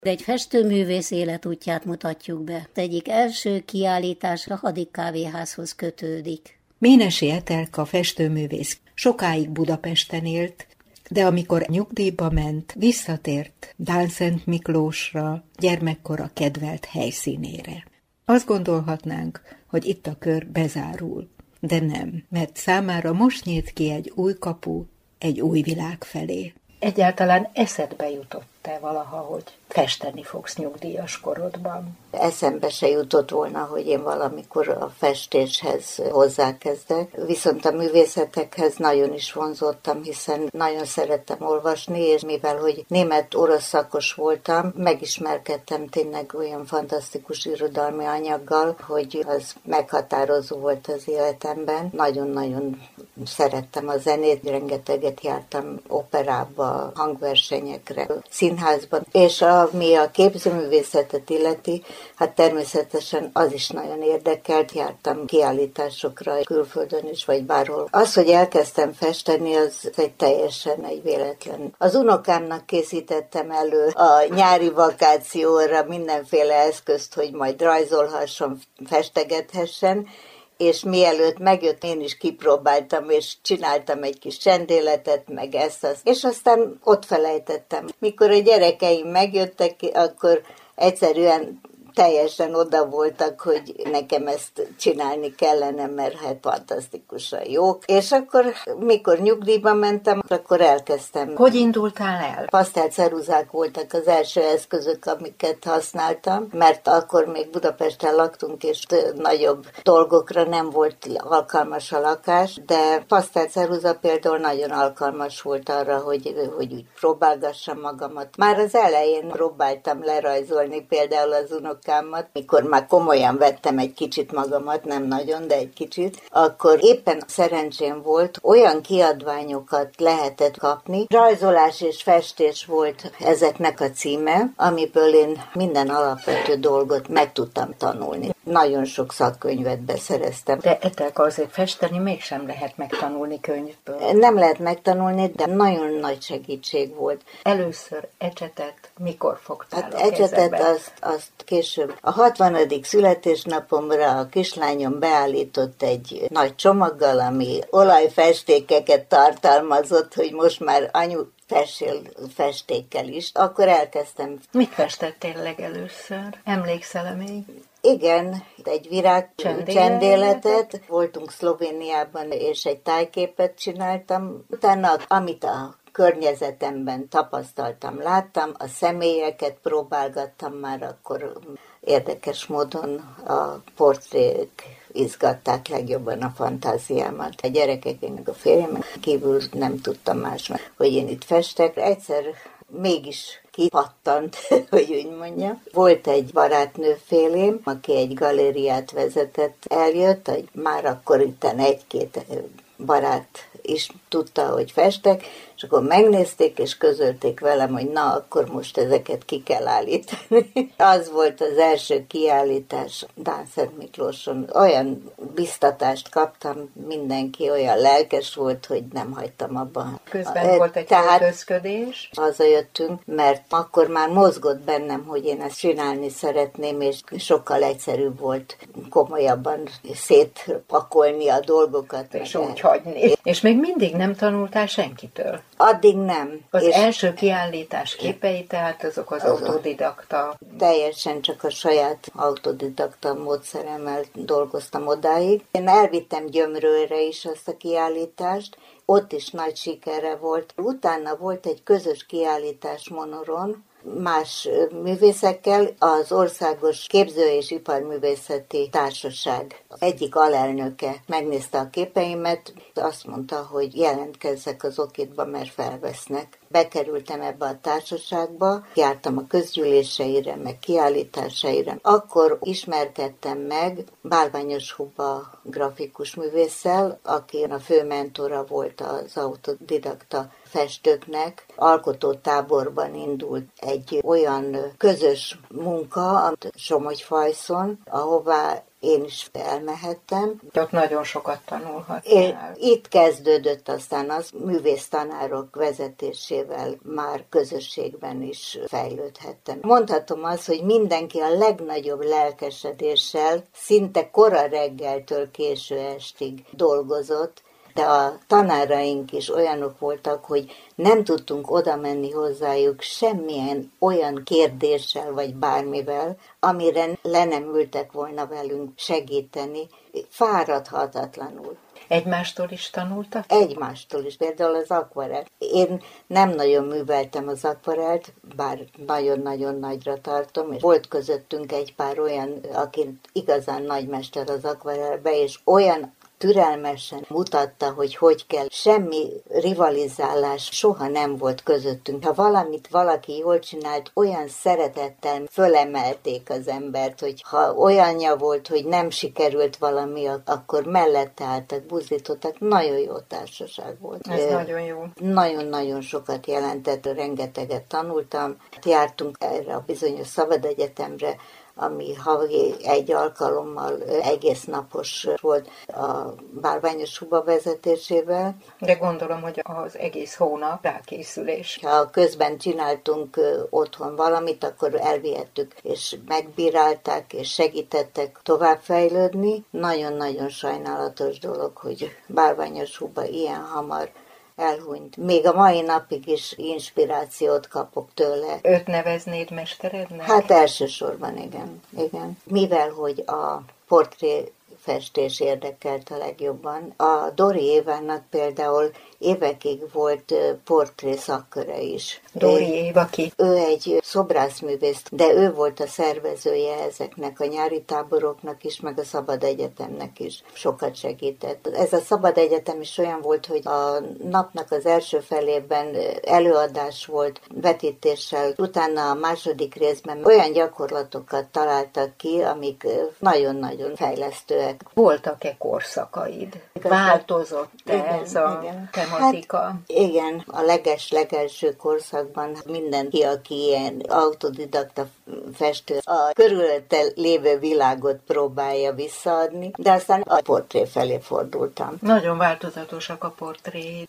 Egy festőművész életútját mutatjuk be. Egyik első kiállítás a Hadik kávéházhoz kötődik. Ménessy Etelka festőművész sokáig Budapesten élt, de amikor nyugdíjba ment, visszatért Dánszent Miklósra, gyermekkora kedvelt helyszínére. Azt gondolhatnánk, hogy itt a kör bezárul, de nem, mert számára most nyílt ki egy új kapu, egy új világ felé. Egyáltalán eszedbe jutott-e valaha, hogy festeni fogsz nyugdíjas korodban? Eszembe se jutott volna, hogy én valamikor a festéshez hozzákezdek. Viszont a művészetekhez nagyon is vonzottam, hiszen nagyon szerettem olvasni, és mivel, hogy német-orosz szakos voltam, megismerkedtem tényleg olyan fantasztikus irodalmi anyaggal, hogy az meghatározó volt az életemben. Nagyon-nagyon szerettem a zenét, rengeteget jártam operába, hangversenyekre, színházban, és ami a képzőművészetet illeti, hát természetesen az is nagyon érdekelt, jártam kiállításokra külföldön is, vagy bárhol. Az, hogy elkezdtem festeni, az teljesen egy véletlen. Az unokámnak készítettem elő a nyári vakációra mindenféle eszközt, hogy majd rajzolhasson, festegethessen, és mielőtt megjött, én is kipróbáltam, és csináltam egy kis csendéletet, meg ezt, és aztán ott felejtettem. Mikor a gyerekeim megjöttek, akkor egyszerűen teljesen oda voltak, hogy nekem ezt csinálni kellene, mert hát fantasztikusan jók. És akkor, mikor nyugdíjba mentem, akkor elkezdtem. Hogy indultál el? Pasztelceruzák voltak az első eszközök, amiket használtam, mert akkor még Budapesten laktunk, és nagyobb dolgokra nem volt alkalmas a lakás, de pasztelceruza például nagyon alkalmas volt arra, hogy úgy próbálgassam magamat. Már az elején próbáltam lerajzolni például az unokámat, mikor már komolyan vettem egy kicsit magamat, nem nagyon, de egy kicsit, akkor éppen szerencsém volt, olyan kiadványokat lehetett kapni. Rajzolás és festés volt ezeknek a címe, amiből én minden alapvető dolgot meg tudtam tanulni. Nagyon sok szakkönyvet beszereztem. De Etelka, azért festeni mégsem lehet megtanulni könyvből. Nem lehet megtanulni, de nagyon nagy segítség volt. Először ecsetet mikor fogtál Hát a kezedbe? ecsetet azt később. A 60. születésnapomra a kislányom beállított egy nagy csomaggal, ami olajfestékeket tartalmazott, hogy most már anyu, fessél festékkel is. Akkor elkezdtem. Mit festettél legelőször? Emlékszel még? Igen, egy virág csendéletet. Voltunk Szlovéniában, és egy tájképet csináltam. Utána, amit a környezetemben tapasztaltam, láttam, a személyeket próbálgattam már, akkor érdekes módon a portrék izgatták legjobban a fantáziámat. A gyerekeknek, a férjem kívül nem tudtam más, hogy én itt festek. Egyszer mégis kipattant, hogy úgy mondja. Volt egy barátnőfélém, aki egy galériát vezetett, eljött, hogy már akkor itten egy-két barát is tudta, hogy festek, és akkor megnézték, és közölték velem, hogy na, akkor most ezeket ki kell állítani. Az volt az első kiállítás Dánszent Miklóson. Olyan biztatást kaptam, mindenki olyan lelkes volt, hogy nem hagytam abba. Közben volt egy költözködés. Hazajöttünk, mert akkor már mozgott bennem, hogy én ezt csinálni szeretném, és sokkal egyszerűbb volt komolyabban szétpakolni a dolgokat. És úgy hagyni. És még mindig nem tanultál senkitől? Addig nem. Az első kiállítás képei, tehát azok az autodidakta. Teljesen csak a saját autodidakta módszeremmel dolgoztam odáig. Én elvittem Gyömrőre is azt a kiállítást, ott is nagy sikerre volt. Utána volt egy közös kiállítás Monoron, más művészekkel, az Országos Képző- és Iparművészeti Társaság egyik alelnöke megnézte a képeimet, azt mondta, hogy jelentkezzek az Okitba, mert felvesznek. Bekerültem ebbe a társaságba, jártam a közgyűléseire, meg kiállításaira. Akkor ismerkedtem meg Bálványos Huba grafikus művésszel, aki a fő mentora volt az autodidakta festőknek. Alkotótáborban indult egy olyan közös munka, Somogyfajszon, ahová én is elmehettem. Ott nagyon sokat tanulhattál. Itt kezdődött aztán az, művésztanárok vezetésével már közösségben is fejlődhettem. Mondhatom azt, hogy mindenki a legnagyobb lelkesedéssel szinte kora reggeltől késő estig dolgozott, de a tanáraink is olyanok voltak, hogy nem tudtunk oda menni hozzájuk semmilyen olyan kérdéssel vagy bármivel, amire le nem ültek volna velünk segíteni, fáradhatatlanul. Egymástól is tanultak? Egymástól is, például az akvarell. Én nem nagyon műveltem az akvarellt, bár nagyon-nagyon nagyra tartom, és volt közöttünk egy pár olyan, aki igazán nagymester az akvarellbe, és olyan türelmesen mutatta, hogy kell. Semmi rivalizálás soha nem volt közöttünk. Ha valamit valaki jól csinált, olyan szeretettel fölemelték az embert, hogy ha olyanja volt, hogy nem sikerült valami, akkor mellette álltak, buzdítottak. Nagyon jó társaság volt. Ez nagyon jó. Nagyon-nagyon sokat jelentett, rengeteget tanultam. Jártunk erre a bizonyos szabadegyetemre, ami havi egy alkalommal egész napos volt a Bálványos Huba vezetésével. De gondolom, hogy az egész hónap rákészülés. Ha közben csináltunk otthon valamit, akkor elvihettük, és megbírálták, és segítettek továbbfejlődni. Nagyon-nagyon sajnálatos dolog, hogy Bálványos Huba ilyen hamar elhunyt. Még a mai napig is inspirációt kapok tőle. Őt neveznéd mesterednek? Hát elsősorban igen. Mivel, hogy a portréfestés érdekelt a legjobban, a Dori Évának például évekig volt portré szakköre is. Dori Éva ki? Ő egy szobrászművész, de ő volt a szervezője ezeknek a nyári táboroknak is, meg a Szabad Egyetemnek is. Sokat segített. Ez a Szabad Egyetem is olyan volt, hogy a napnak az első felében előadás volt vetítéssel, utána a második részben olyan gyakorlatokat találtak ki, amik nagyon-nagyon fejlesztőek. Voltak-e korszakaid? Változott ez a tematika? Hát, igen, a legelső korszakban mindenki, aki ilyen autodidakta festő, a körülötte lévő világot próbálja visszaadni, de aztán a portré felé fordultam. Nagyon változatosak a portrék.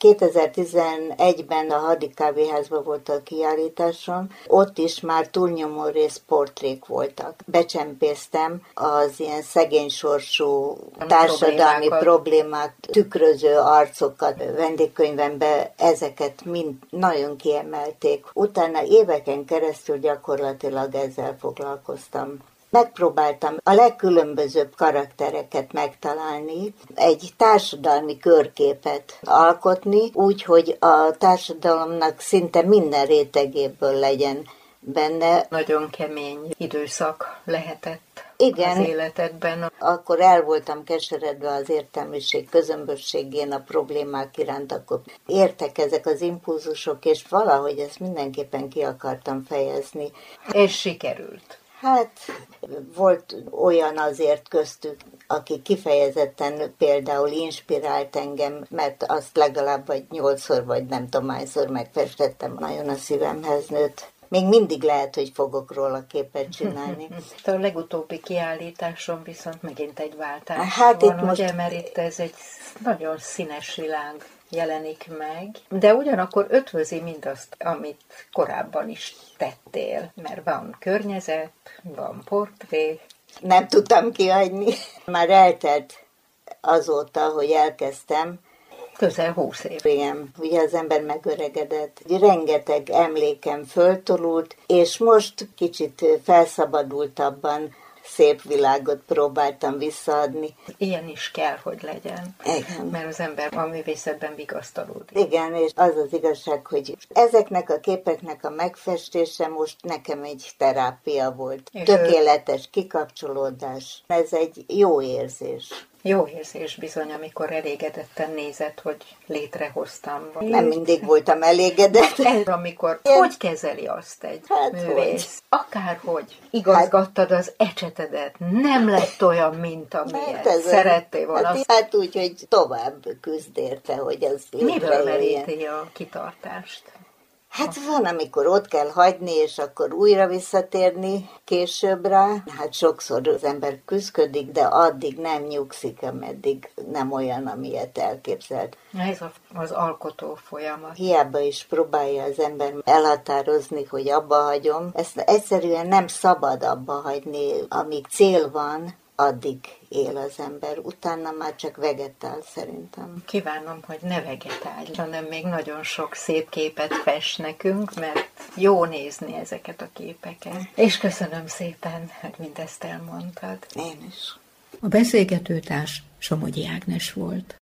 2011-ben a Hadik Kávéházban volt a kiállításom, ott is már túlnyomó rész portrék voltak. Becsempésztem az ilyen szegény sorsú társadalmi problémák, tükröző arcokat vendégkönyvemben, ezeket mind nagyon kiemelték. Utána éveken keresztül gyakorlatilag ezzel foglalkoztam. Megpróbáltam a legkülönbözőbb karaktereket megtalálni, egy társadalmi körképet alkotni, úgy, hogy a társadalomnak szinte minden rétegéből legyen benne. Nagyon kemény időszak lehetett. Igen, az életedben. Akkor el voltam keseredve az értelmiség közömbösségén, a problémák iránt, akkor értek ezek az impulzusok, és valahogy ezt mindenképpen ki akartam fejezni. És sikerült. Hát volt olyan azért köztük, aki kifejezetten például inspirált engem, mert azt legalább vagy 8-szor, vagy nem tudom hányszor megfestettem, nagyon a szívemhez nőtt. Még mindig lehet, hogy fogok róla képet csinálni. A legutóbbi kiállításon viszont megint egy váltás hát van, itt most... ugye, mert itt ez egy nagyon színes világ jelenik meg, de ugyanakkor ötvözi mindazt, amit korábban is tettél, mert van környezet, van portré. Nem tudtam kihagyni. Már eltelt azóta, hogy elkezdtem. Közel 20 év. Igen, ugye az ember megöregedett. Rengeteg emlékem föltolult, és most kicsit felszabadultabban szép világot próbáltam visszaadni. Ilyen is kell, hogy legyen. Igen. Mert az ember a művészetben vigasztalódik. Igen, és az az igazság, hogy ezeknek a képeknek a megfestése most nekem egy terápia volt. És tökéletes kikapcsolódás. Ez egy jó érzés. Jó érzés bizony, amikor elégedetten nézed, hogy létrehoztam. Nem mindig voltam elégedett. Ez amikor hogy kezeli azt egy művész? Akárhogy igazgattad az ecsetedet, nem lett olyan, mint amilyet szerettél volna. Hát úgy, hogy tovább küzd érte, hogy az miből meríti a kitartást? Hát van, amikor ott kell hagyni, és akkor újra visszatérni később rá. Hát sokszor az ember küszködik, de addig nem nyugszik, ameddig nem olyan, amilyet elképzelt. Ez az alkotó folyamat. Hiába is próbálja az ember elhatározni, hogy abba hagyom. Ezt egyszerűen nem szabad abba hagyni, amíg cél van, addig él az ember. Utána már csak vegetál, szerintem. Kívánom, hogy ne vegetálj, hanem még nagyon sok szép képet fest nekünk, mert jó nézni ezeket a képeket. És köszönöm szépen, hogy mindezt elmondtad. Én is. A beszélgetőtárs Somogyi Ágnes volt.